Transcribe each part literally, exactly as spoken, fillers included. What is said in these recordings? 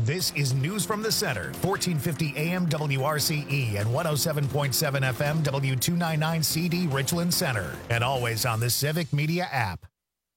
This is News from the Center, fourteen fifty A M W R C E and one oh seven point seven F M W two ninety-nine C D Richland Center. And always on the Civic Media app.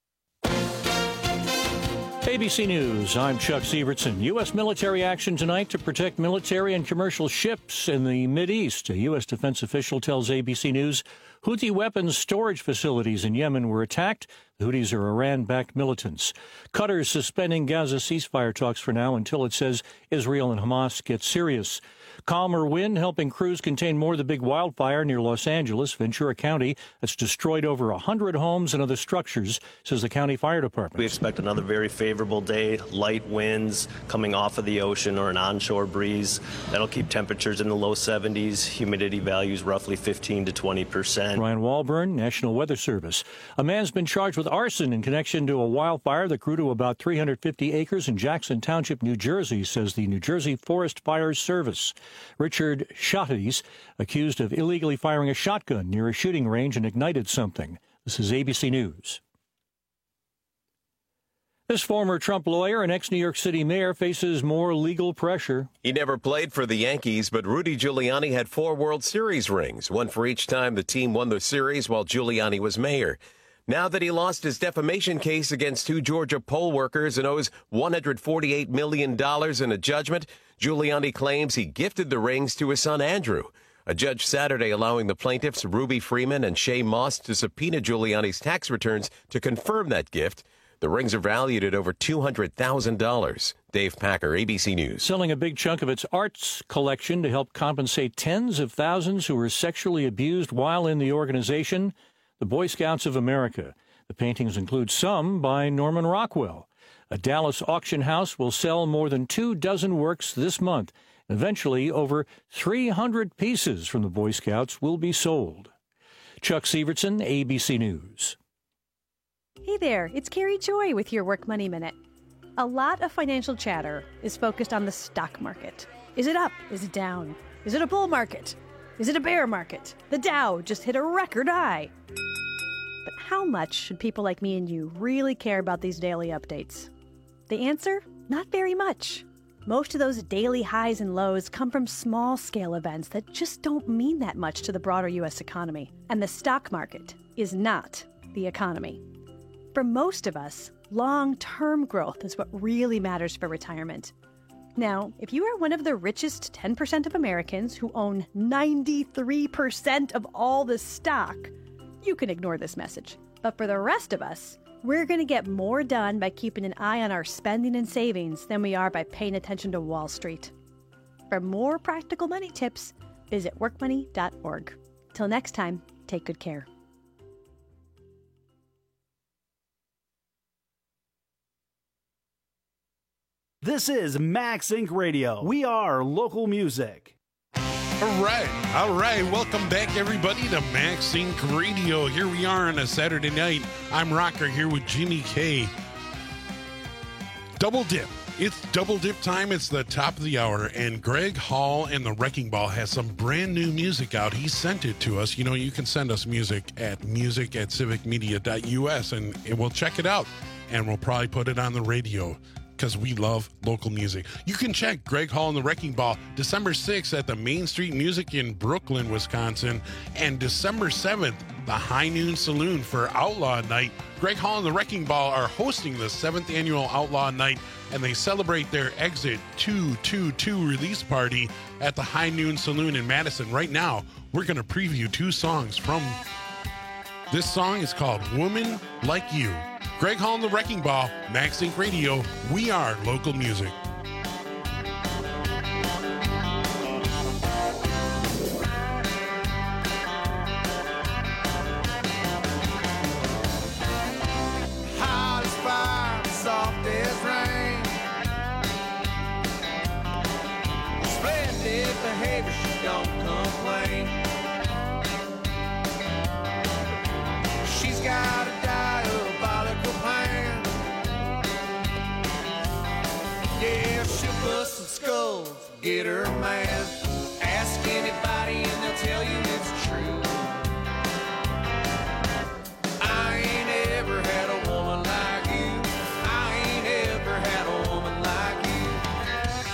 A B C News, I'm Chuck Sievertson. U S military action tonight to protect military and commercial ships in the Mideast. A U S defense official tells A B C News Houthi weapons storage facilities in Yemen were attacked. The Houthis are Iran-backed militants. Qatar is suspending Gaza ceasefire talks for now until it says Israel and Hamas get serious. Calmer wind helping crews contain more of the big wildfire near Los Angeles, Ventura County, that's destroyed over one hundred homes and other structures, says the county fire department. We expect another very favorable day, light winds coming off of the ocean or an onshore breeze. That'll keep temperatures in the low seventies, humidity values roughly fifteen to twenty percent. Ryan Walburn, National Weather Service. A man's been charged with arson in connection to a wildfire that grew to about three hundred fifty acres in Jackson Township, New Jersey, says the New Jersey Forest Fire Service. Richard Schottis, accused of illegally firing a shotgun near a shooting range and ignited something. This is A B C News. This former Trump lawyer and ex-New York City mayor faces more legal pressure. He never played for the Yankees, but Rudy Giuliani had four World Series rings, one for each time the team won the series while Giuliani was mayor. Now that he lost his defamation case against two Georgia poll workers and owes one hundred forty-eight million dollars in a judgment, Giuliani claims he gifted the rings to his son Andrew. A judge Saturday allowing the plaintiffs Ruby Freeman and Shay Moss to subpoena Giuliani's tax returns to confirm that gift. The rings are valued at over two hundred thousand dollars. Dave Packer, A B C News. Selling a big chunk of its arts collection to help compensate tens of thousands who were sexually abused while in the organization, the Boy Scouts of America. The paintings include some by Norman Rockwell. A Dallas auction house will sell more than two dozen works this month. Eventually, over three hundred pieces from the Boy Scouts will be sold. Chuck Sievertson, A B C News. Hey there, it's Carrie Joy with your Work Money Minute. A lot of financial chatter is focused on the stock market. Is it up? Is it down? Is it a bull market? Is it a bear market? The Dow just hit a record high. But how much should people like me and you really care about these daily updates? The answer? Not very much. Most of those daily highs and lows come from small-scale events that just don't mean that much to the broader U S economy. And the stock market is not the economy. For most of us, long-term growth is what really matters for retirement. Now, if you are one of the richest ten percent of Americans who own ninety-three percent of all the stock, you can ignore this message. But for the rest of us, we're going to get more done by keeping an eye on our spending and savings than we are by paying attention to Wall Street. For more practical money tips, visit work money dot org. Till next time, take good care. This is Max Inc Radio. We are local music. All right. All right. Welcome back, everybody, to Max Inc Radio. Here we are on a Saturday night. I'm Rocker here with Jimmy K. Double dip. It's double dip time. It's the top of the hour. And Greg Hall and the Wrecking Ball has some brand new music out. He sent it to us. You know, you can send us music at music at civic media dot U S and, and we'll check it out. And we'll probably put it on the radio, because we love local music. You can check Greg Hall and the Wrecking Ball December sixth at the Main Street Music in Brooklyn, Wisconsin, and December seventh, the High Noon Saloon for Outlaw Night. Greg Hall and the Wrecking Ball are hosting the seventh annual Outlaw Night, and they celebrate their Exit two two two release party at the High Noon Saloon in Madison. Right now, we're going to preview two songs from this song. Is called Woman Like You. Greg Hall and the Wrecking Ball, Max Inc Radio. We are local music. Hot as fire, soft as rain. Splendid behavior, she don't complain. She's got a diabolical plan. Yeah, she'll bust some skulls, get her mad. Ask anybody and they'll tell you it's true. I ain't ever had a woman like you. I ain't ever had a woman like you.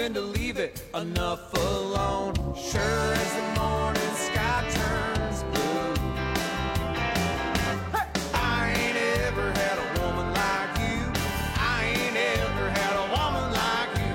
when to leave it enough alone. Sure as the morning sky turns blue. Hey! I ain't ever had a woman like you. I ain't ever had a woman like you.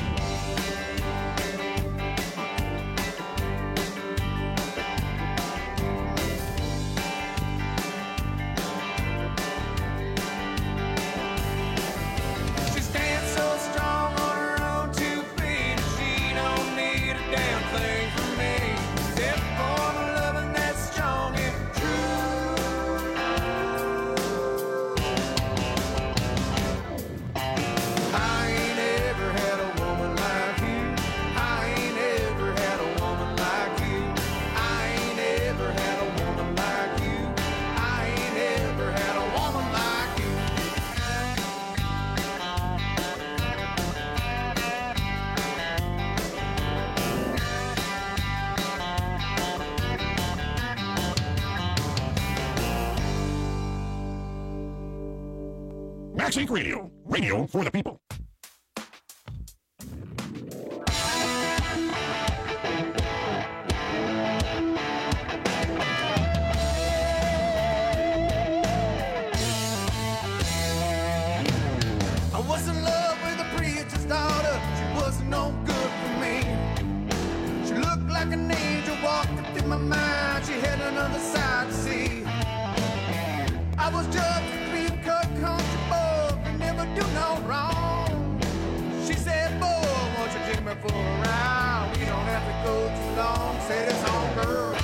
She stands so strong on her own two feet. She don't need a damn thing from me. Except for the loving that's strong and true. I ain't ever had a woman like you. I ain't ever had a woman like you. I ain't ever had a woman like you. I ain't ever had a woman like you. Max Inc Radio. Radio for the people. I was in love with a preacher's daughter. She wasn't no good for me. She looked like an angel walking through my mind. She had another side to see. I was just a clean-cut country boy, could never do no wrong. She said, boy, won't you take me for a ride? We don't have to go too long. Said it's on, girl.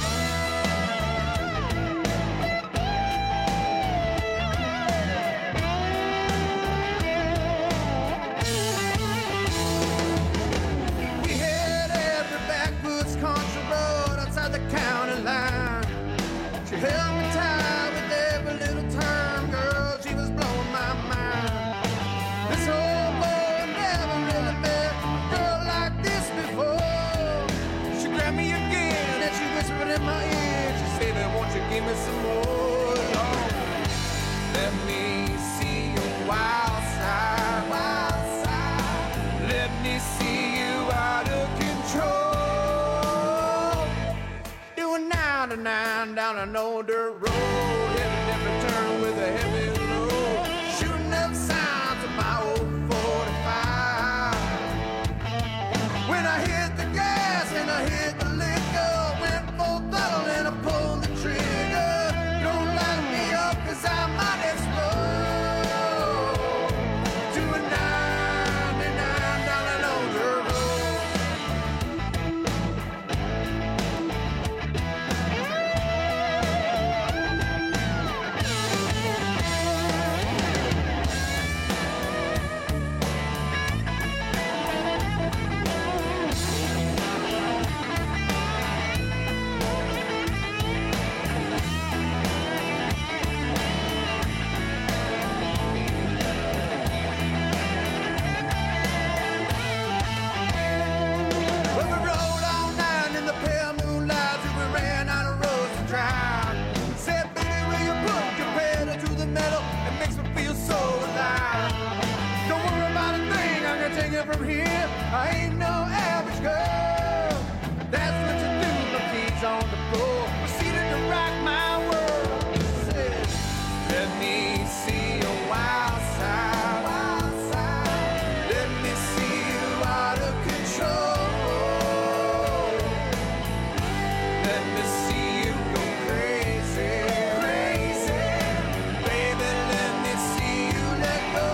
We had every backwoods country road outside the county line. She held me tight with every little turn, girl. She was blowing my mind. This old boy never really met a girl like this before. She grabbed me again and she whispered in my ear. She said, "Hey, won't you give me some more? Oh, let me see your wild side, wild side. Let me see you out of control. Doing nine to nine down an old dirt road, heading every turn with a heavy load, shooting up signs of my old forty-five. When I hit the gas and I hit the liquor, went full throttle and I pulled the trigger. Don't light me up 'cause I might explode. Doing nine to nine down an old dirt road. Well, we rode all night in the pale moonlight till we ran out of roads to drive. Said, baby, will you put your pedal to the metal? It makes me feel so alive. Don't worry about a thing, I can take it from here. I ain't no average girl. That's what you do, the keys on the floor. Proceeded to rock my world. Said, let me see your wild side, wild side. Let me see you out of control. Let me see you go crazy, crazy. Baby, let me see you let go.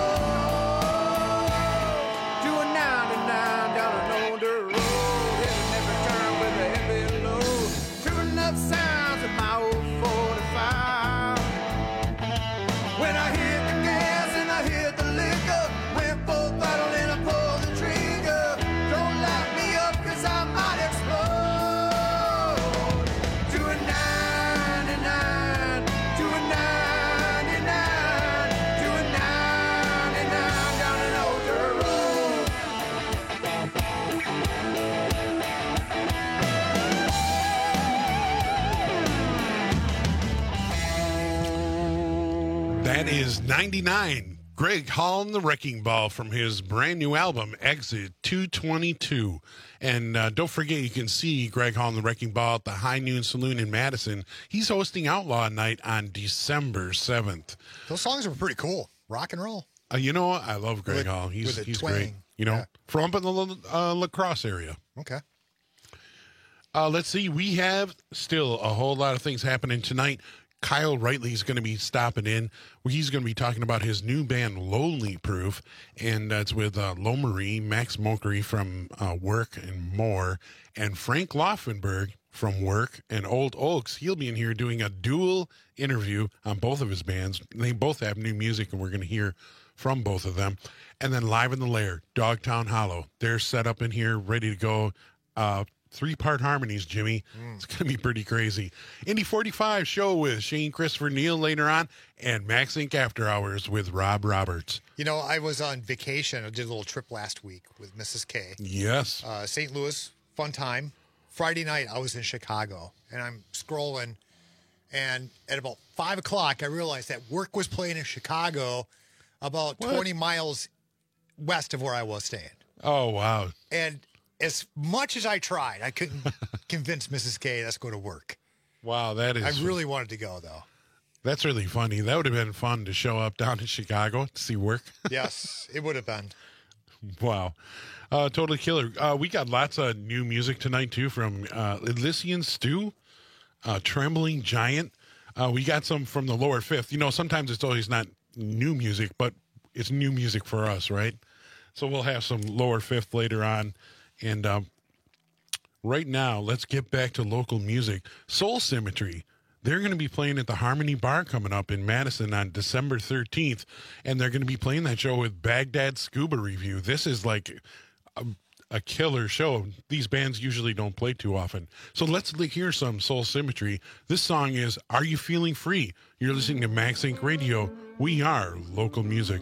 Doing nine to nine down an old dirt road, hitting every turn with a heavy load, shooting up signs of my old forty-five. When I hit the gas and I hit the liquor, went full throttle and I pulled the trigger. Don't light me up 'cause I might explode. Doing ninety-nine, doing ninety-nine, doing ninety-nine down an old dirt road. That is ninety-nine Greg Hall and the Wrecking Ball from his brand new album, Exit two twenty-two. And uh, don't forget, you can see Greg Hall and the Wrecking Ball at the High Noon Saloon in Madison. He's hosting Outlaw Night on December seventh. Those songs are pretty cool. Rock and roll. Uh, you know what? I love Greg with, Hall. He's, with he's twang. great. You know, yeah. from up in the uh, La Crosse area. Okay. Uh, let's see. We have still a whole lot of things happening tonight. Kyle Rightly is going to be stopping in. He's going to be talking about his new band, Lonely Proof, and uh, it's with uh, Lo Marie, Max Mokery from uh, Work and More, and Frank Laufenberg from Work and Old Oaks. He'll be in here doing a dual interview on both of his bands. They both have new music, and we're going to hear from both of them. And then Live in the Lair, Dogtown Hollow. They're set up in here, ready to go. Uh, Three-part harmonies, Jimmy. Mm. It's going to be pretty crazy. Indy forty-five show with Shane Christopher Neal later on, and Max Inc After Hours with Rob Roberts. You know, I was on vacation. I did a little trip last week with Missus K. Yes. Uh, Saint Louis, fun time. Friday night, I was in Chicago, and I'm scrolling, and at about five o'clock, I realized that Work was playing in Chicago about what? twenty miles west of where I was staying. Oh, wow. And as much as I tried, I couldn't convince Missus K, let's go to Work. Wow, that is... I really wanted to go, though. That's really funny. That would have been fun to show up down in Chicago to see Work. Yes, it would have been. Wow. Uh, totally killer. Uh, we got lots of new music tonight, too, from uh, Elysian Stew, uh, Trembling Giant. Uh, we got some from the Lower Fifth. You know, sometimes it's always not new music, but it's new music for us, right? So we'll have some Lower Fifth later on. And um, right now, let's get back to local music. Soul Symmetry. They're going to be playing at the Harmony Bar coming up in Madison on December thirteenth. And they're going to be playing that show with Baghdad Scuba Review. This is like a, a killer show. These bands usually don't play too often. So let's hear some Soul Symmetry. This song is Are You Feeling Free? You're listening to Max Inc Radio. We are local music.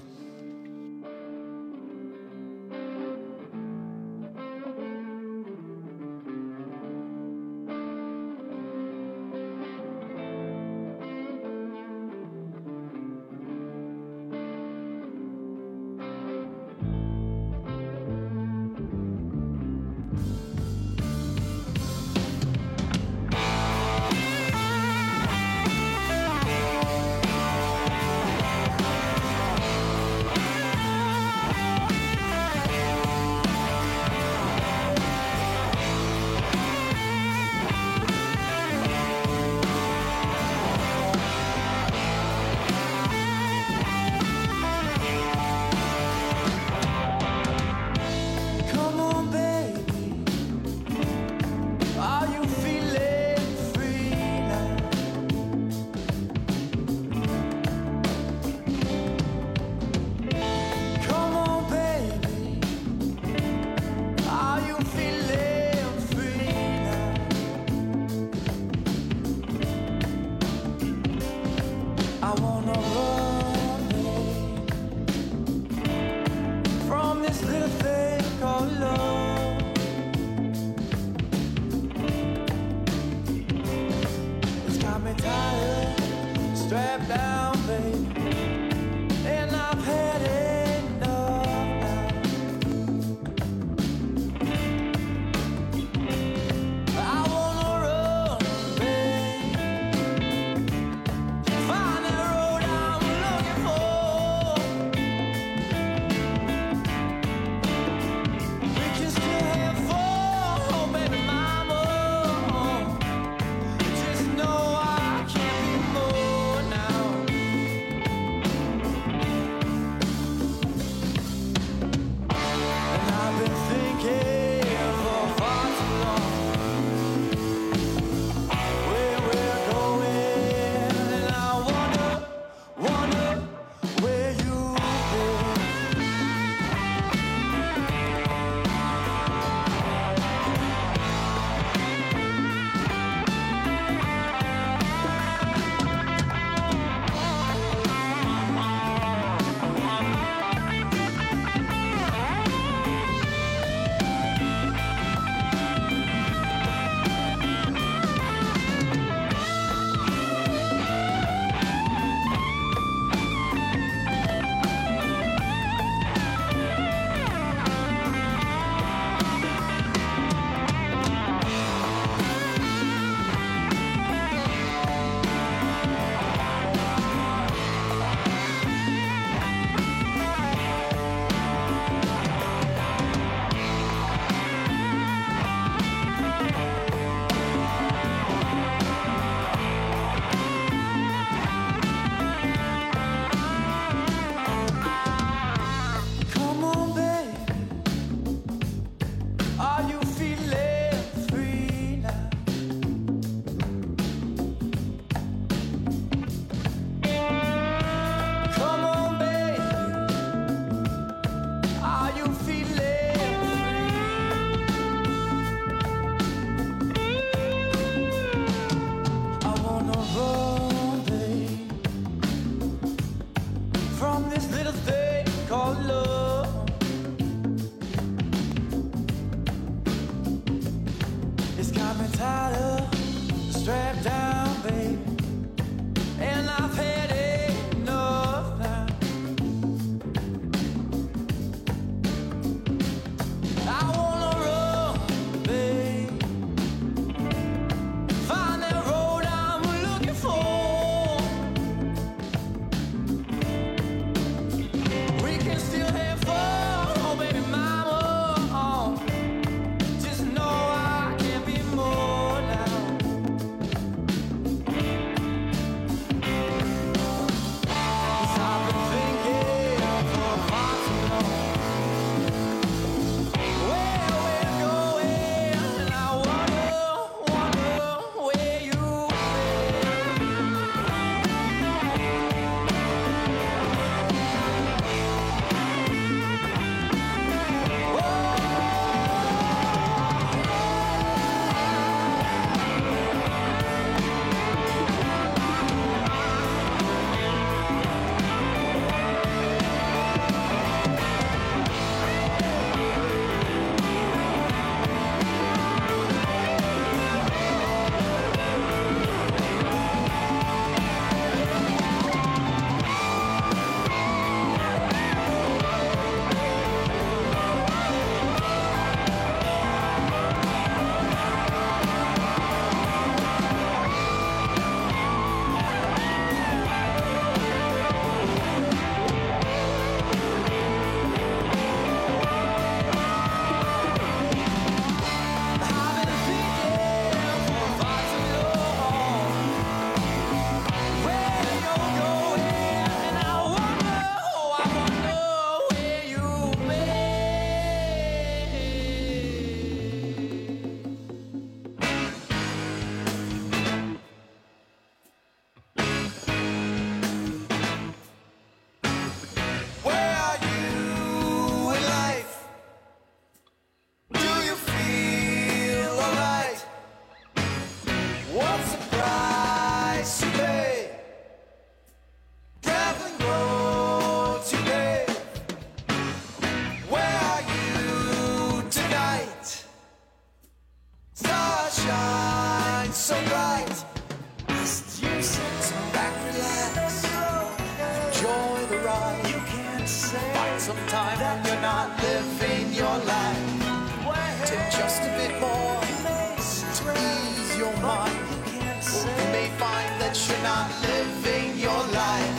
that you're not living your life. Take just a bit more to ease your mind. Or you may find that you're not living your life.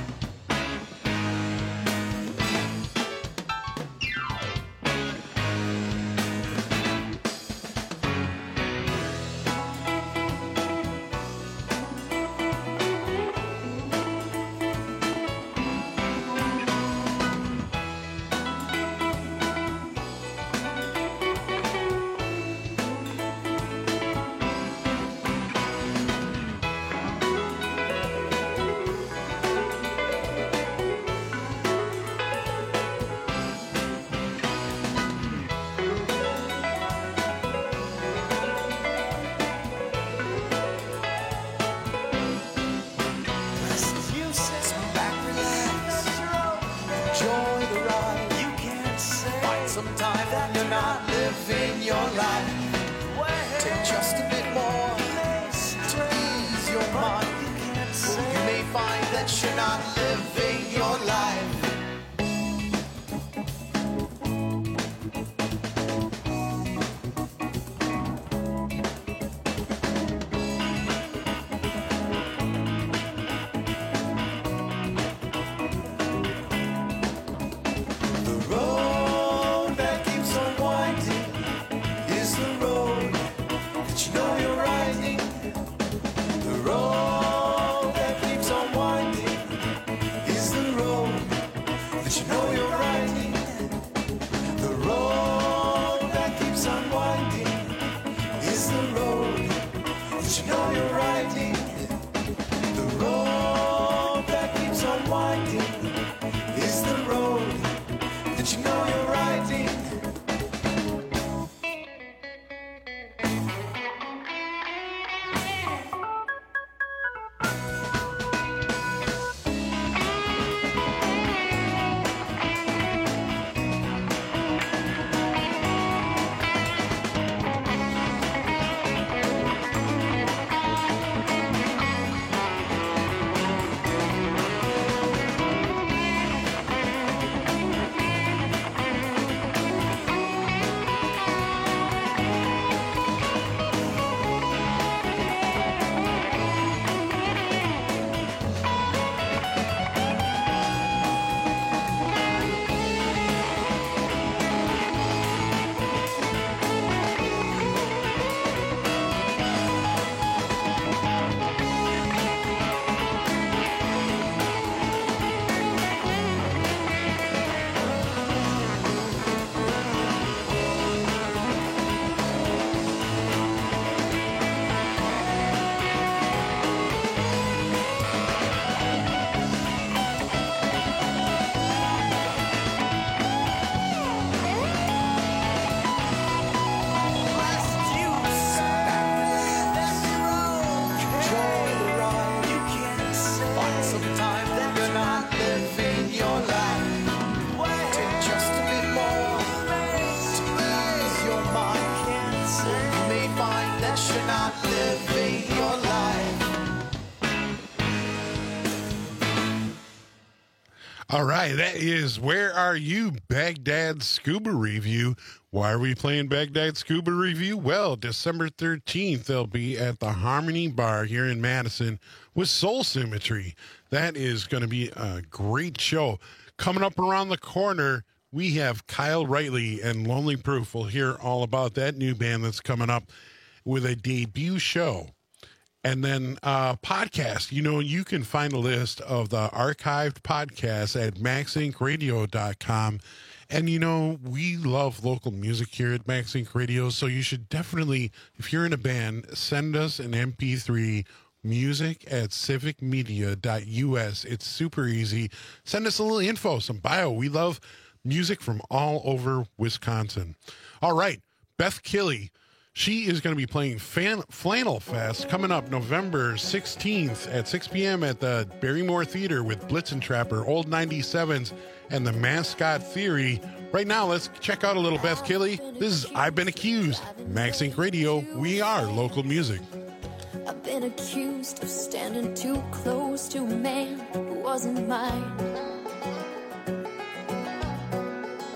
All right, that is Where Are You, Baghdad Scuba Review. Why are we playing Baghdad Scuba Review? Well, December thirteenth, they'll be at the Harmony Bar here in Madison with Soul Symmetry. That is going to be a great show. Coming up around the corner, we have Kyle Rightly and Lonely Proof. We'll hear all about that new band that's coming up with a debut show. And then uh, podcast, you know, you can find a list of the archived podcasts at max inc radio dot com. And, you know, we love local music here at Max Inc Radio, so you should definitely, if you're in a band, send us an M P three, music at civic media dot U S. It's super easy. Send us a little info, some bio. We love music from all over Wisconsin. All right, Beth Killey. She is going to be playing Fan- Flannel Fest coming up November sixteenth at six p.m. at the Barrymore Theater with Blitzen Trapper, Old ninety-sevens, and the Mascot Theory. Right now, let's check out a little Beth Killey. This is I've Been Accused. Max Inc Radio, we are local music. I've been accused of standing too close to a man who wasn't mine.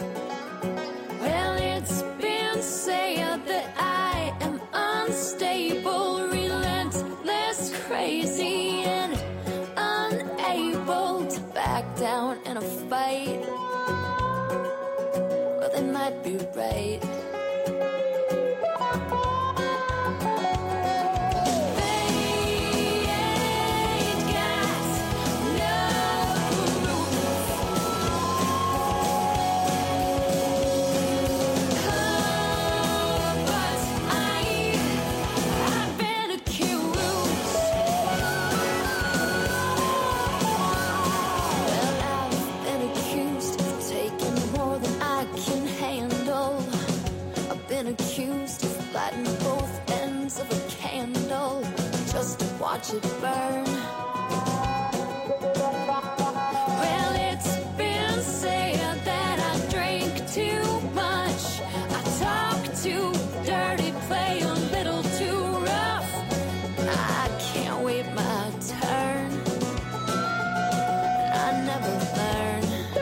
down in a fight. Well, they might be right. Accused of lighting both ends of a candle just to watch it burn. Well, it's been said that I drink too much, I talk too dirty, play a little too rough. I can't wait my turn, I never learn.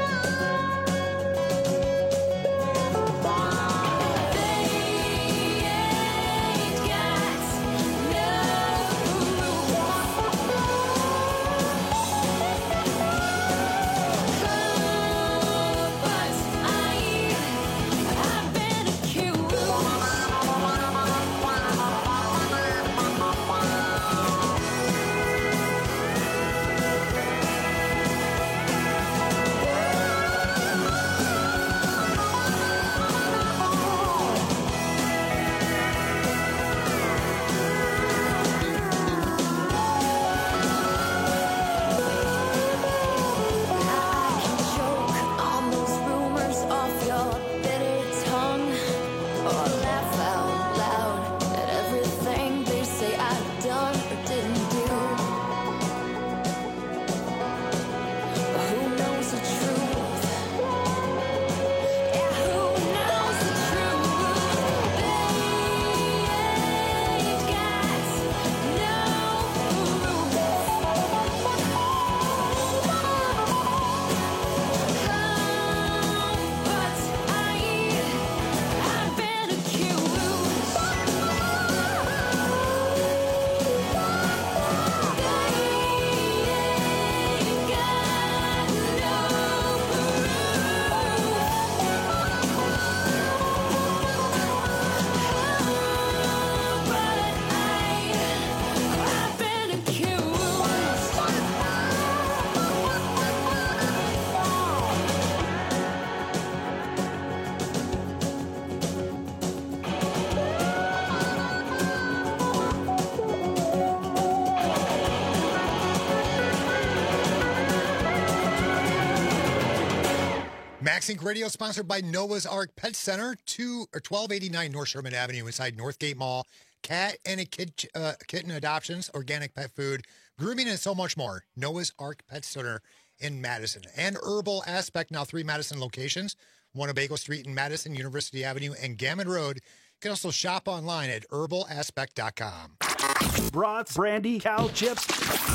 MaxInc Radio, sponsored by Noah's Ark Pet Center, two or twelve eighty-nine North Sherman Avenue inside Northgate Mall. Cat and a kid, uh, kitten adoptions, organic pet food, grooming, and so much more. Noah's Ark Pet Center in Madison. And Herbal Aspect, now three Madison locations. One on Bagel Street in Madison, University Avenue, and Gammon Road. You can also shop online at herbal aspect dot com. Brats, brandy, cow chips,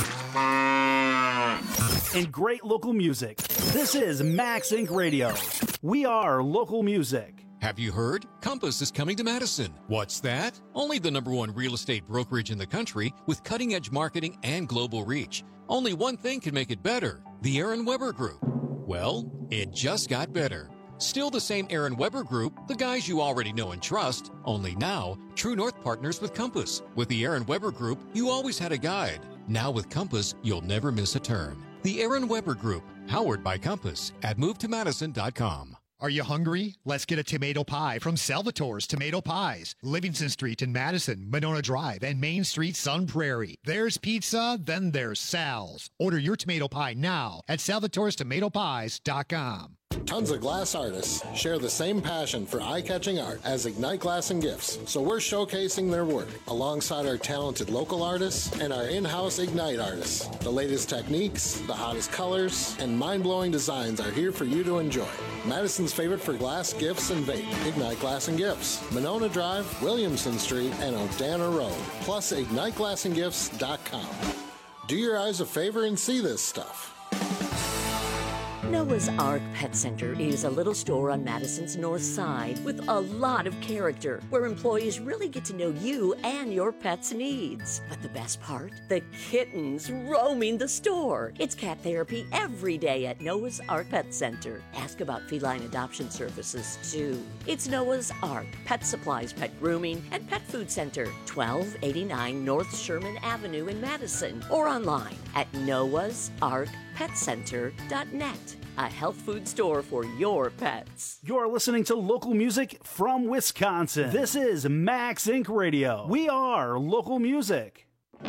and great local music. This is MaxInc Radio. We are local music. Have you heard? Compass is coming to Madison. What's that? Only the number one real estate brokerage in the country with cutting-edge marketing and global reach. Only one thing can make it better, the Aaron Weber Group. Well, it just got better. Still the same Aaron Weber Group, the guys you already know and trust, only now, True North partners with Compass. With the Aaron Weber Group, you always had a guide. Now with Compass, you'll never miss a turn. The Aaron Weber Group, powered by Compass, at move to madison dot com. Are you hungry? Let's get a tomato pie from Salvatore's Tomato Pies. Livingston Street in Madison, Monona Drive, and Main Street, Sun Prairie. There's pizza, then there's Sal's. Order your tomato pie now at salvatores tomato pies dot com. Tons of glass artists share the same passion for eye-catching art as Ignite Glass and Gifts, so we're showcasing their work alongside our talented local artists and our in-house Ignite artists. The latest techniques, the hottest colors, and mind-blowing designs are here for you to enjoy. Madison's favorite for glass, gifts, and vape, Ignite Glass and Gifts. Monona Drive, Williamson Street, and Odana Road, plus ignite glass and gifts dot com. Do your eyes a favor and see this stuff. Noah's Ark Pet Center is a little store on Madison's north side with a lot of character where employees really get to know you and your pet's needs. But the best part? The kittens roaming the store. It's cat therapy every day at Noah's Ark Pet Center. Ask about feline adoption services too. It's Noah's Ark Pet Supplies, Pet Grooming, and Pet Food Center, twelve eighty-nine North Sherman Avenue in Madison, or online at noahs ark pet center dot net. A health food store for your pets. You're listening to local music from Wisconsin. This is Max Incorporated. Radio. We are local music.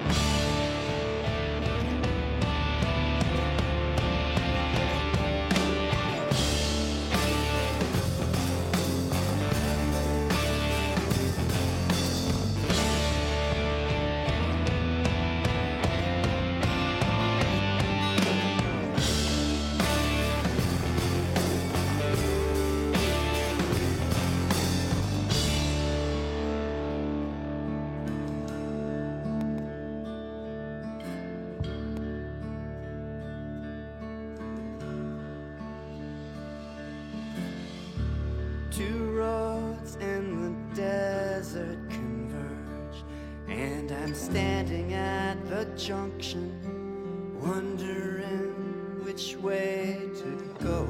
Two roads in the desert converge, and I'm standing at the junction, wondering which way to go.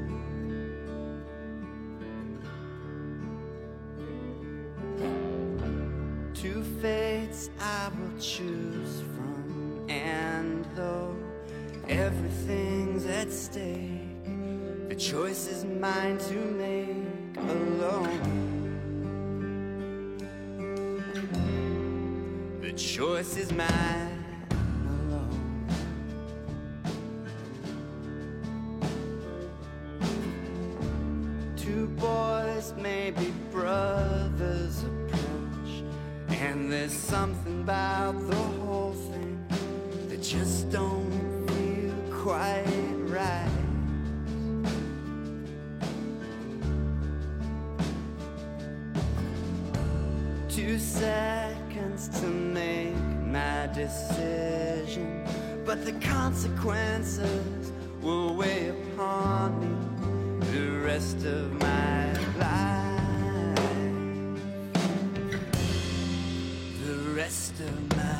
Two fates I will choose from, and though everything's at stake, the choice is mine to make alone. The choice is mine alone. Two boys, maybe brothers approach, and there's something about the whole thing that just don't feel quite right. Two seconds to make my decision, but the consequences will weigh upon me the rest of my life. The rest of my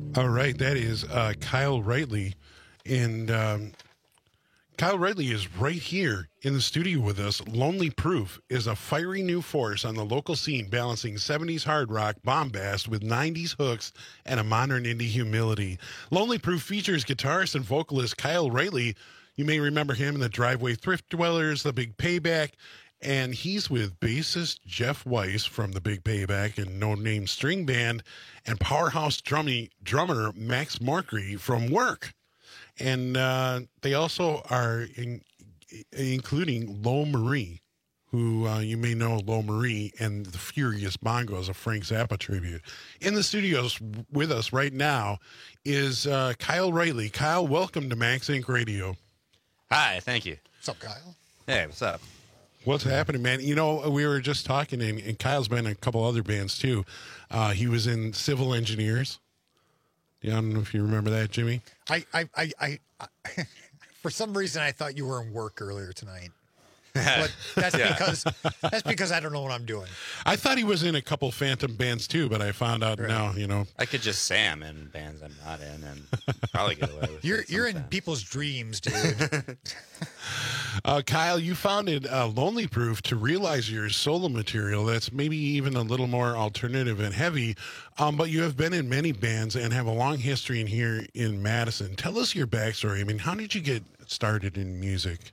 All right, that is uh, Kyle Rightly. And um, Kyle Rightly is right here in the studio with us. Lonely Proof is a fiery new force on the local scene, balancing seventies hard rock bombast with nineties hooks and a modern indie humility. Lonely Proof features guitarist and vocalist Kyle Rightly. You may remember him in the Driveway Thrift Dwellers, The Big Payback, and he's with bassist Jeff Weiss from The Big Payback and No Name String Band, and powerhouse drummy, drummer Max Markry from Work. And uh, they also are in, including Lo Marie, who uh, you may know Lo Marie and the Furious Bongos, a Frank Zappa tribute. In the studios with us right now is uh, Kyle Rightly. Kyle, welcome to Max Inc Radio. Hi, thank you. What's up, Kyle? Hey, what's up? What's happening, man? You know, we were just talking, and, and Kyle's been in a couple other bands, too. Uh, he was in Civil Engineers. Yeah, I don't know if you remember that, Jimmy. I, I, I, I, I for some reason, I thought you were in Work earlier tonight. But that's Yeah. because that's because I don't know what I'm doing. I thought he was in a couple Phantom bands, too, but I found out now, you know. I could just say I'm in bands I'm not in and probably get away with You're it you're in sometimes. people's dreams, dude. Uh, Kyle, you founded uh, Lonely Proof to realize your solo material that's maybe even a little more alternative and heavy, um, but you have been in many bands and have a long history in here in Madison. Tell us your backstory. I mean, how did you get started in music?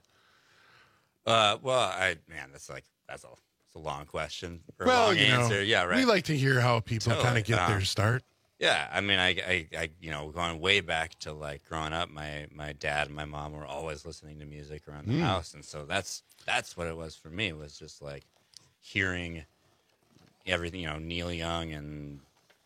Uh, well, I man, that's like that's a that's a long question for a Well, long you answer. know, Yeah, right. we like to hear how people Totally. kind of get their Um, start. Yeah, I mean, I, I, I, you know, going way back to like growing up, my my dad and my mom were always listening to music around the Mm. house, and so that's that's what it was for me. Was just like hearing everything, you know, Neil Young and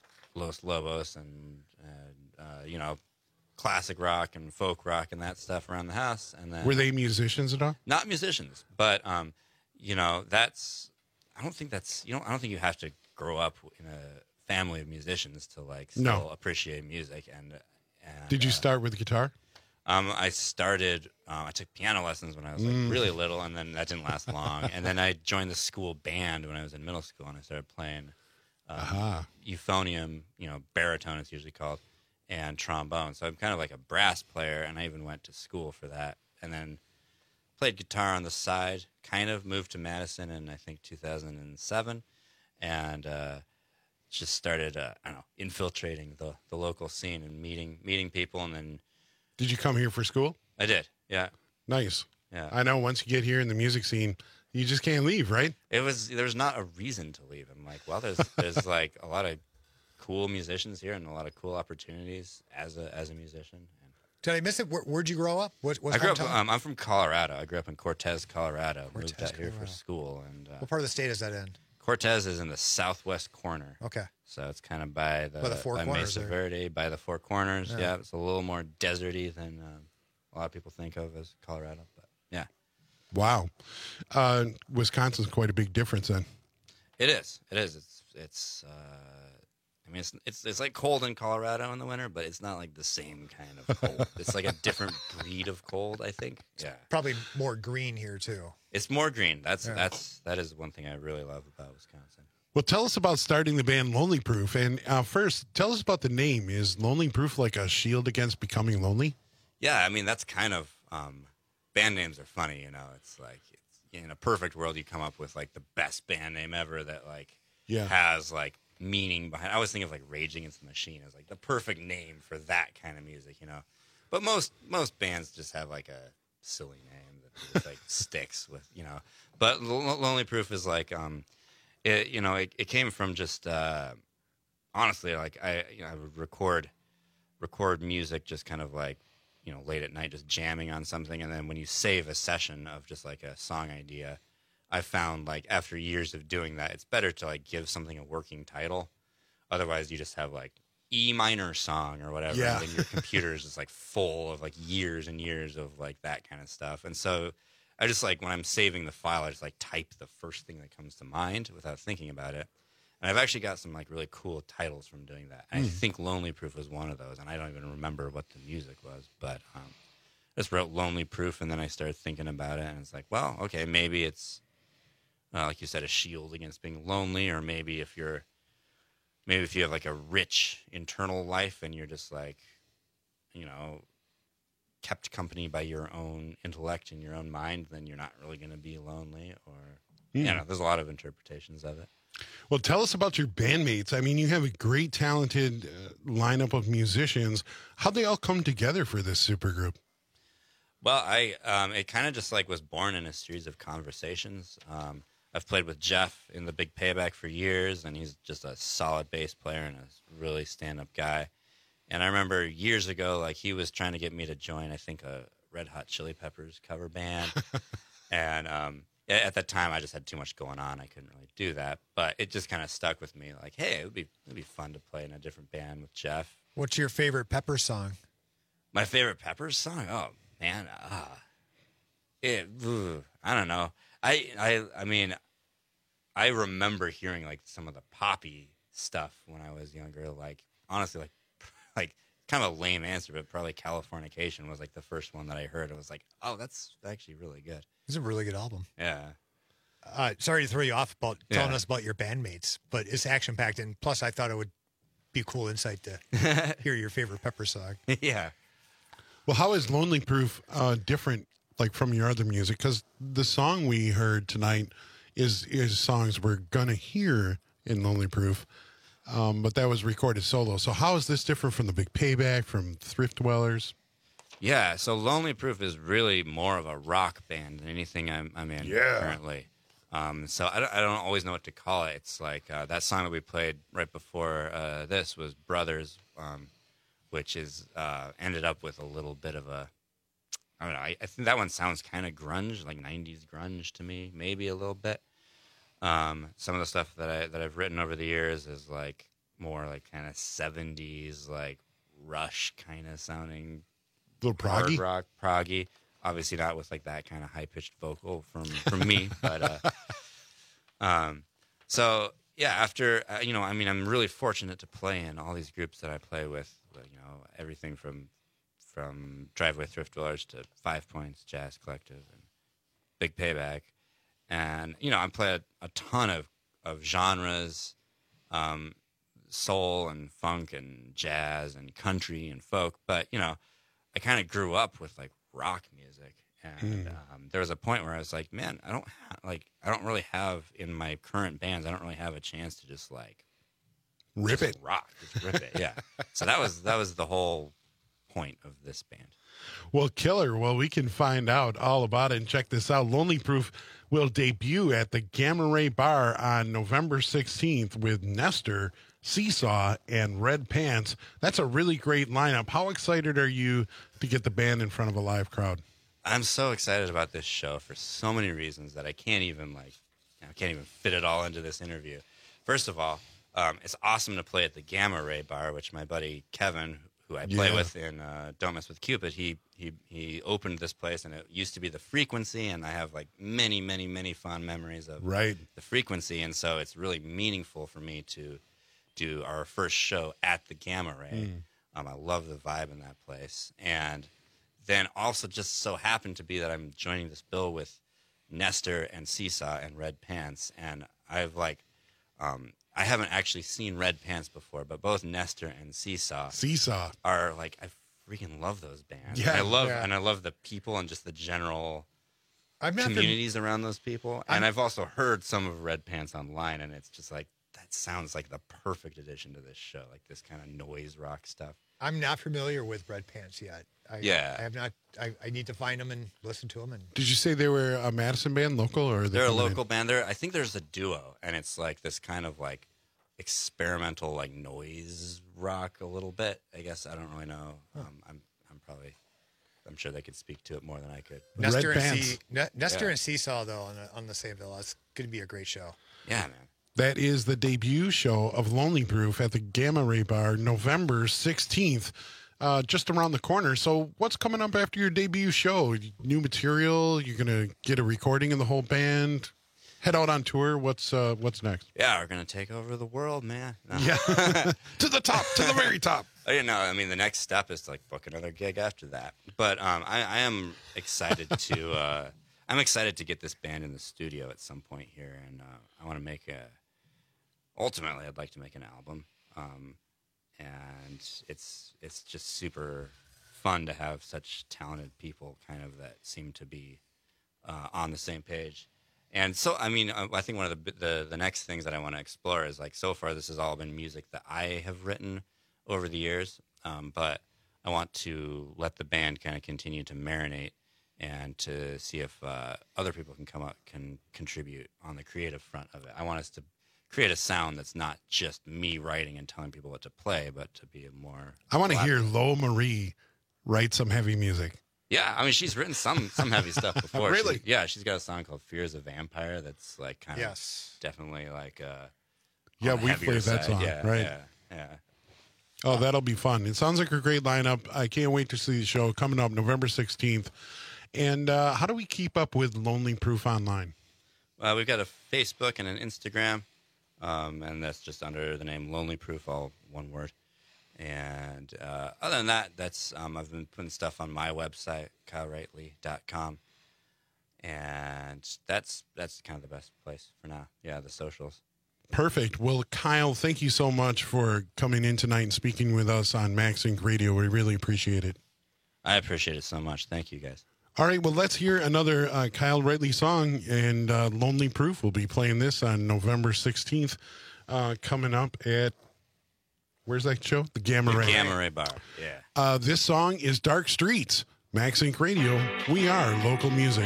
Los Lobos and uh, uh, you know, classic rock and folk rock and that stuff around the house. And then Were they musicians at all? not musicians, but um, you know, that's I don't think that's you know I don't think you have to grow up in a family of musicians to like still No. appreciate music. And, and Did you uh, start with guitar? Um, I started. Um, I took piano lessons when I was like Mm. really little, and then that didn't last long. And then I joined the school band when I was in middle school, and I started playing um, Aha. euphonium, you know, baritone it's usually called, and trombone. So I'm kind of like a brass player, and I even went to school for that. And then played guitar on the side. Kind of moved to Madison in I think two thousand seven, and uh, just started uh, I don't know infiltrating the the local scene and meeting meeting people, and then. Did you come here for school? I did, yeah. Nice. Yeah. I know once you get here in the music scene, you just can't leave, right? It was there's not a reason to leave. I'm like, well, there's there's like a lot of cool musicians here and a lot of cool opportunities as a as a musician. Did I miss it? Where, where'd you grow up? What, what I grew up. hometown? Um, I'm from Colorado. I grew up in Cortez, Colorado. Cortez, Moved out here for Colorado. school, and uh, What part of the state is that in? Cortez is in the southwest corner. Okay. So it's kind of by the, By the Four by Corners Mesa there. Verde, by the Four Corners. Yeah. Yeah, it's a little more deserty than um, a lot of people think of as Colorado. But yeah, Wow. Uh, Wisconsin's quite a big difference then. it is. It is. It's it's. Uh, I mean, it's it's it's like cold in Colorado in the winter, but it's not like the same kind of cold. It's like a different breed of cold, I think. Yeah. Probably more green here too. It's more green. That's Yeah. that's that is one thing I really love about Wisconsin. Well, tell us about starting the band Lonely Proof. And uh, first, tell us about the name. Is Lonely Proof like a shield against becoming lonely? Yeah, I mean that's kind of um, band names are funny, you know. It's like it's, in a perfect world, you come up with like the best band name ever that like Yeah. has like meaning behind. I always think of like Rage Against the Machine as like the perfect name for that kind of music, you know. But most most bands just have like a silly name that just like sticks with, you know. But Lo- Lonely Proof is like, um, it you know, it, it came from just uh, honestly like I you know I would record record music just kind of like. You know, late at night, just jamming on something, and then when you save a session of just like a song idea, I found like after years of doing that, it's better to like give something a working title. Otherwise, you just have like E minor song or whatever, Yeah. and then your computer is just like full of like years and years of like that kind of stuff. And so, I just like when I'm saving the file, I just like type the first thing that comes to mind without thinking about it. And I've actually got some like really cool titles from doing that. And I Mm. think Lonely Proof was one of those, and I don't even remember what the music was, but um, I just wrote Lonely Proof, and then I started thinking about it, and it's like, well, okay, maybe it's uh, like you said, a shield against being lonely, or maybe if you're maybe if you have like a rich internal life and you're just like, you know, kept company by your own intellect and your own mind, then you're not really going to be lonely. Or, Mm. you know, there's a lot of interpretations of it. Well, tell us about your bandmates. I mean, you have a great, talented uh, lineup of musicians. How'd they all come together for this supergroup? Well, I um, it kind of just like was born in a series of conversations. Um, I've played with Jeff in the Big Payback for years, and he's just a solid bass player and a really stand-up guy. And I remember years ago, like he was trying to get me to join, I think, a Red Hot Chili Peppers cover band. and um, at that time, I just had too much going on. I couldn't really do that. But it just kind of stuck with me. Like, hey, it would be it'd be fun to play in a different band with Jeff. What's your favorite Pepper song? My favorite Peppers song? Oh, man. Ah, it, ugh, I don't know. I, I, I mean, I remember hearing like some of the poppy stuff when I was younger. Like, honestly, like, like kind of a lame answer, but probably Californication was like the first one that I heard. I was like, oh, that's actually really good. It's a really good album. Yeah. Uh, sorry to throw you off about telling Yeah. us about your bandmates, but it's action packed, and plus I thought it would be a cool insight to hear your favorite Pepper song. Yeah. Well, how is Lonely Proof uh, different, like from your other music? Because the song we heard tonight is is songs we're gonna hear in Lonely Proof, um, but that was recorded solo. So how is this different from the Big Payback, from Thrift Dwellers? Yeah, so Lonely Proof is really more of a rock band than anything I'm, I'm in Yeah. currently. Um, so I don't, I don't always know what to call it. It's like uh, that song that we played right before uh, this was Brothers, um, which is uh, ended up with a little bit of a, I don't know, I, I think that one sounds kind of grunge, like nineties grunge to me, maybe a little bit. Um, some of the stuff that, I, that I've written over the years is like more like kind of seventies, like Rush kind of sounding little hard proggy? rock, proggy. Obviously not with like that kind of high pitched vocal from from me, but uh, um, so yeah. After uh, you know, I mean, I'm really fortunate to play in all these groups that I play with. You know, everything from from Driveway Thrift Dwellers to Five Points Jazz Collective and Big Payback, and you know, I play a, a ton of of genres. Um, soul and funk and jazz and country and folk, but you know, I kind of grew up with like rock music, and Mm. um, there was a point where I was like, man, I don't ha- like, I don't really have in my current bands, I don't really have a chance to just like Rip just it. rock, just rip it, yeah. So that was that was the whole point of this band. Well, killer. Well, we can find out all about it and check this out. Lonely Proof will debut at the Gamma Ray Bar on November sixteenth with Nestor, Seesaw, and Red Pants. That's a really great lineup. How excited are you to get the band in front of a live crowd? I'm so excited about this show for so many reasons that I can't even like, I can't even fit it all into this interview. First of all, um, it's awesome to play at the Gamma Ray Bar, which my buddy Kevin, who I play Yeah. with in uh, Don't Mess with Cupid, he he he opened this place, and it used to be the Frequency, and I have like many, many, many fond memories of Right. the Frequency, and so it's really meaningful for me to do our first show at the Gamma Ray. Mm. Um, I love the vibe in that place, and then also just so happened to be that I'm joining this bill with Nestor and Seesaw and Red Pants, and I've like, um, I haven't actually seen Red Pants before, but both Nestor and Seesaw, Seesaw are like, I freaking love those bands. Yeah, I love yeah. and I love the people and just the general I'm not fam- communities around those people. I'm- And I've also heard some of Red Pants online, and it's just like, that sounds like the perfect addition to this show, like this kind of noise rock stuff. I'm not familiar with Red Pants yet. I, Yeah. I have not. I, I need to find them and listen to them. And Did you say they were a Madison band, local, or are they They're a coming in? local band. They're, I think there's a duo, and it's like this kind of like experimental, like noise rock a little bit. I guess I don't really know. Um, I'm, I'm probably, I'm sure they could speak to it more than I could. Nestor and, Pants. See, Ne- Nestor Yeah. and Seesaw though on the, on the same bill. It's going to be a great show. Yeah, man. That is the debut show of Lonely Proof at the Gamma Ray Bar, November sixteenth, uh, just around the corner. So what's coming up after your debut show? New material? You're going to get a recording of the whole band? Head out on tour? What's uh, what's next? Yeah, we're gonna take over the world, man. No. Yeah, to the top, to the very top. I didn't know. I mean, the next step is to like book another gig after that. But um, I, I am excited to. Uh, I'm excited to get this band in the studio at some point here, and uh, I want to make a ultimately, I'd like to make an album, um, and it's it's just super fun to have such talented people, kind of that seem to be uh, on the same page. And so, I mean, I think one of the the, the next things that I want to explore is like so far this has all been music that I have written over the years, um, but I want to let the band kind of continue to marinate and to see if uh, other people can come up, can contribute on the creative front of it. I want us to create a sound that's not just me writing and telling people what to play, but to be a more... I want to hear Lo Marie write some heavy music. Yeah, I mean, she's written some some heavy stuff before. Really? She, yeah, she's got a song called Fears of Vampire that's like kind Yes. of definitely like... Uh, Yeah, on the we heavier played that side. song, yeah, right? Yeah, yeah. Oh, that'll be fun. It sounds like a great lineup. I can't wait to see the show coming up November sixteenth. And uh, how do we keep up with Lonely Proof online? Uh, we've got a Facebook and an Instagram, um, and that's just under the name Lonely Proof, all one word. And uh, other than that, that's um, I've been putting stuff on my website, kyle rightly dot com, and that's that's kind of the best place for now. Yeah, the socials. Perfect. Well, Kyle, thank you so much for coming in tonight and speaking with us on Max Inc Radio. We really appreciate it. I appreciate it so much. Thank you, guys. All right, well, let's hear another uh, Kyle Rightly song, and uh, Lonely Proof. We'll be playing this on November sixteenth, uh, coming up at, where's that show? The Gamma The Ray. Gamma Ray Bar, yeah. Uh, this song is Dark Streets, Max Inc Radio. We are local music.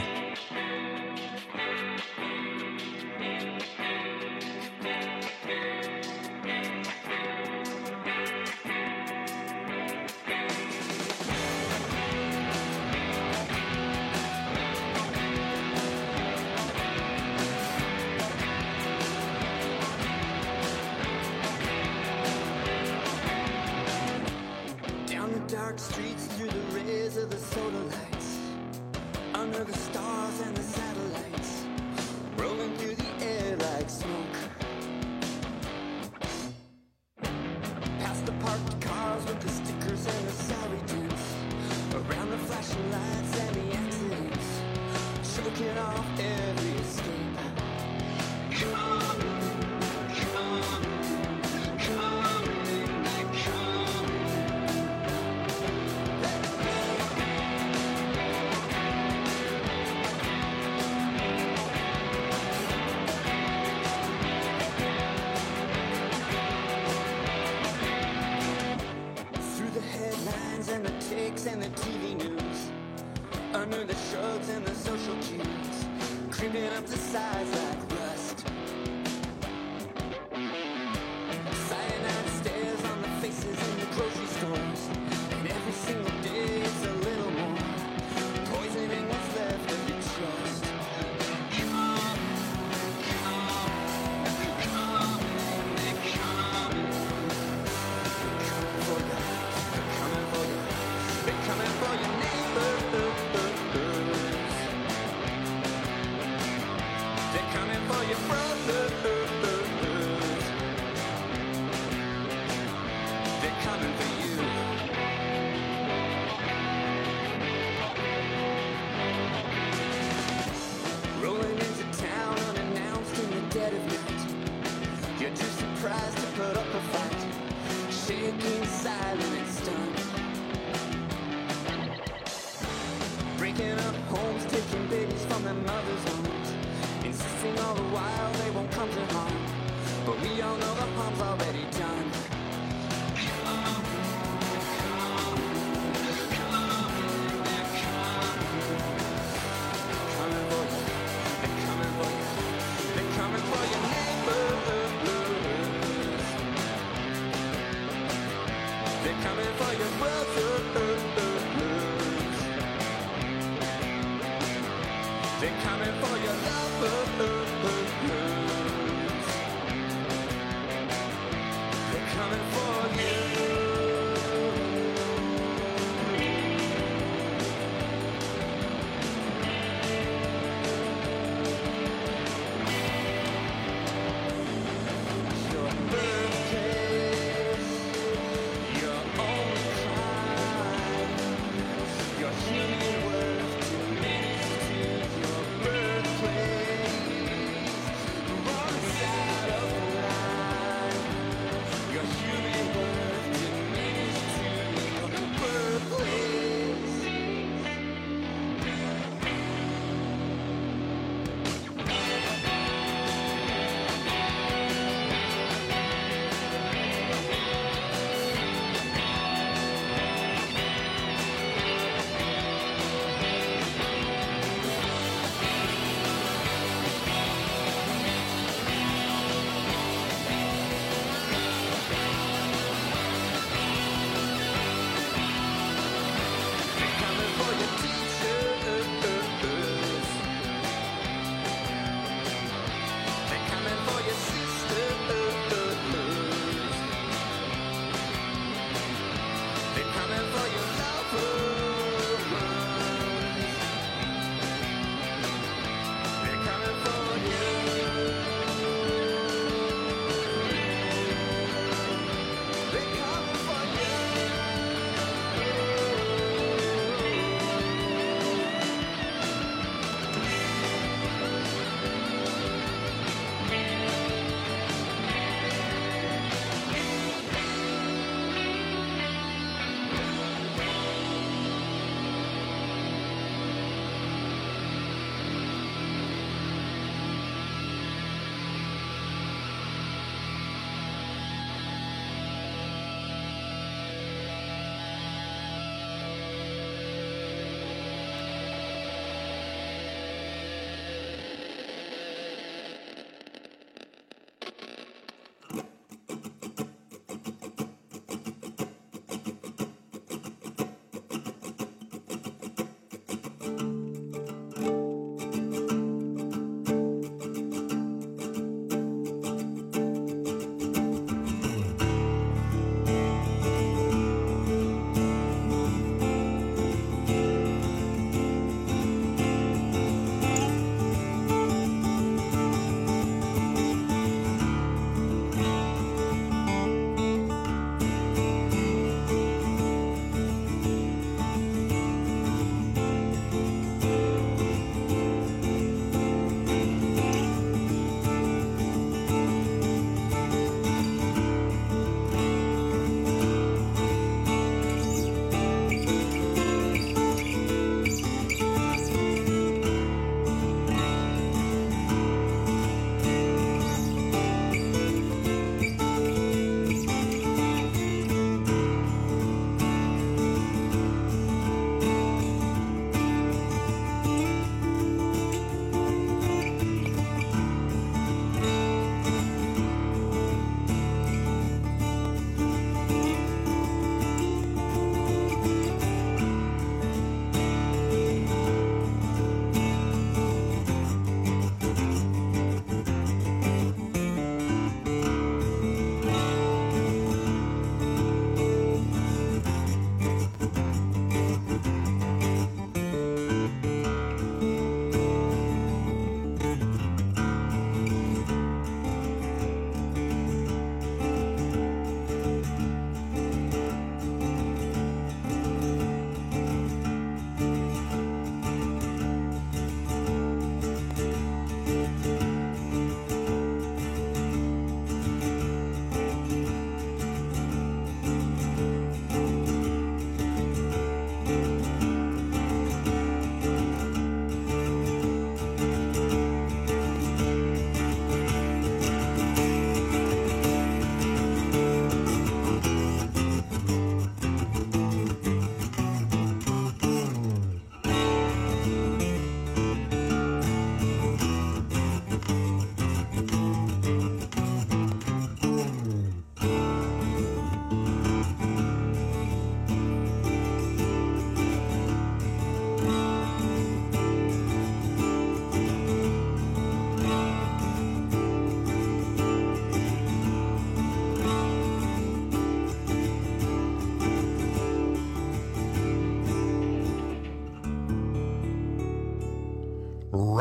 Down the dark streets through the rays of the solar lights, under the stars and the satellites, rolling through the air like smoke. Past the parked cars with the stickers and the sorry tints, around the flashing lights and the accidents, choking off every escape. Come, come, come, midnight, come. Through the headlines and the takes and the T V news, under the shrugs and the social cues, creeping up the sides like rust. Cyanide stares on the faces in the grocery stores, and every single day it's a little more poisoning what's left of your trust. Come, come, come, they're coming. They're coming for you. They're coming for you. They're coming for your neighbors. They're coming for your brothers. They're coming for you. Rolling into town unannounced in the dead of night. You're too surprised to put up a fight, shaking, silent and stunned. Breaking up homes, taking babies from their mothers' arms, insisting all the while they won't come to harm. But we all know the harm's already done. Come, come, come, they're coming. Coming for you, they're coming for you. They're coming for your neighbors. They're coming for your brothers. They're coming for your lovers. They're coming for you. Your birthplace, your only crime.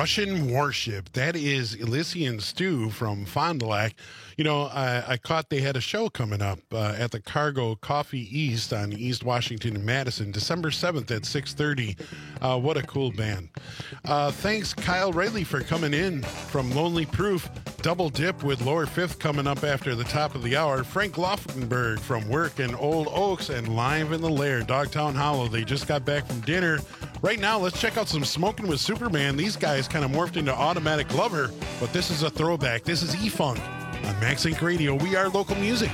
Russian warship. That is Elysian Stew from Fond du Lac. You know, I, I caught they had a show coming up uh, at the Cargo Coffee East on East Washington and Madison, December seventh at six thirty. Uh, what a cool band. Uh, thanks, Kyle Riley, for coming in from Lonely Proof. Double dip with Lower Fifth coming up after the top of the hour. Frank Loftenberg from work in Old Oaks and live in the Lair, Dogtown Hollow. They just got back from dinner. Right now, let's check out some Smoking with Superman. These guys kind of morphed into Automatic Lover, but this is a throwback. This is E-Funk on Max Inc Radio. We are local music.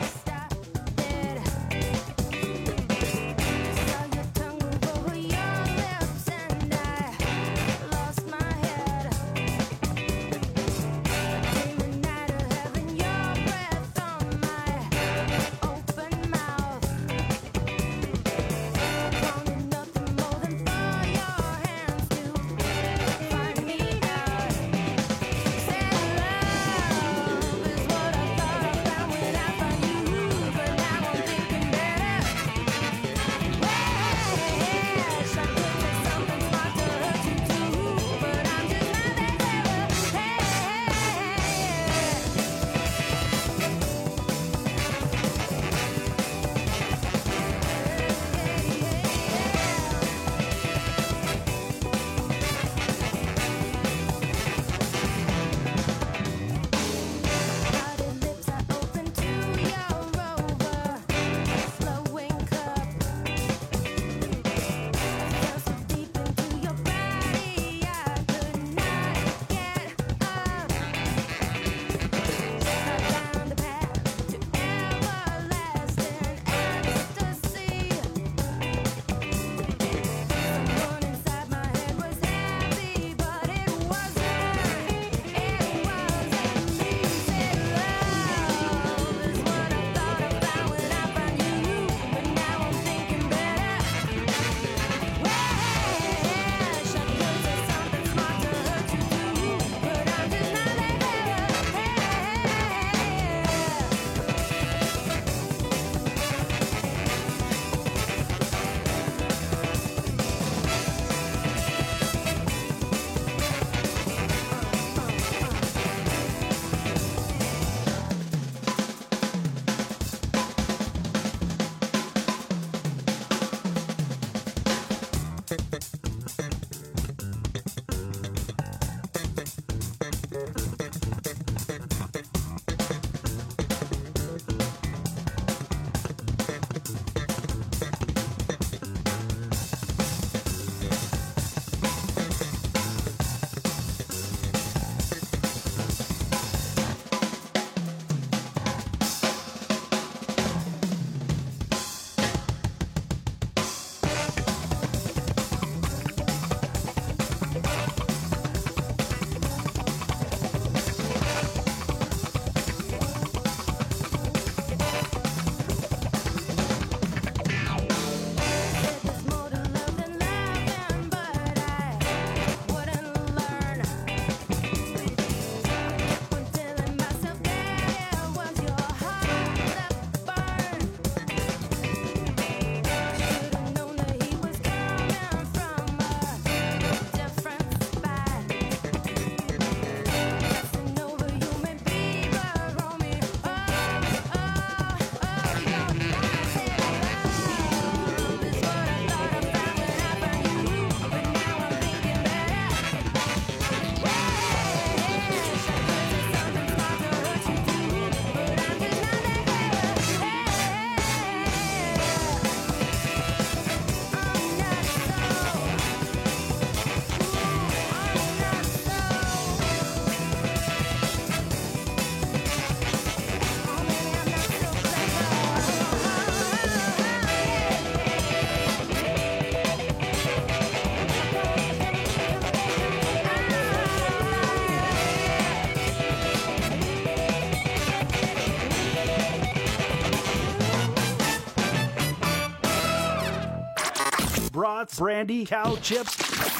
brats, brandy, cow chips,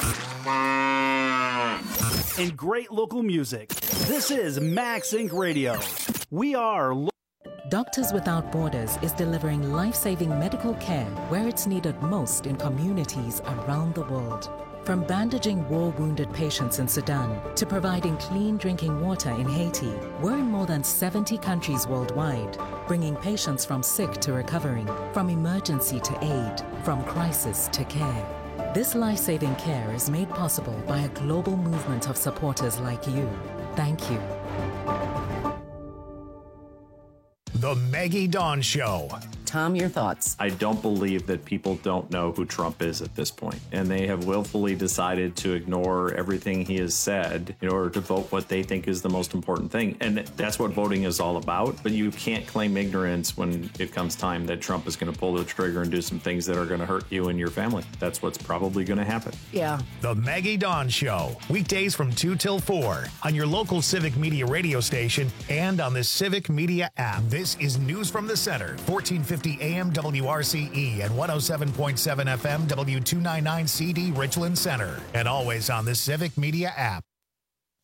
and great local music. This is Max Inc Radio. We are lo- Doctors Without Borders is delivering life-saving medical care where it's needed most in communities around the world. From bandaging war-wounded patients in Sudan to providing clean drinking water in Haiti, we're in more than seventy countries worldwide, bringing patients from sick to recovering, from emergency to aid, from crisis to care. This life-saving care is made possible by a global movement of supporters like you. Thank you. The Maggie Dawn Show. Tom, your thoughts? I don't believe that people don't know who Trump is at this point, and they have willfully decided to ignore everything he has said in order to vote what they think is the most important thing. And that's what voting is all about. But you can't claim ignorance when it comes time that Trump is going to pull the trigger and do some things that are going to hurt you and your family. That's what's probably going to happen. Yeah. The Maggie Dawn Show. Weekdays from two till four on your local Civic Media radio station and on the Civic Media app. This is News from the Center, fourteen fifty A M W R C E and one oh seven point seven F M W two ninety-nine C D Richland Center. And always on the Civic Media app.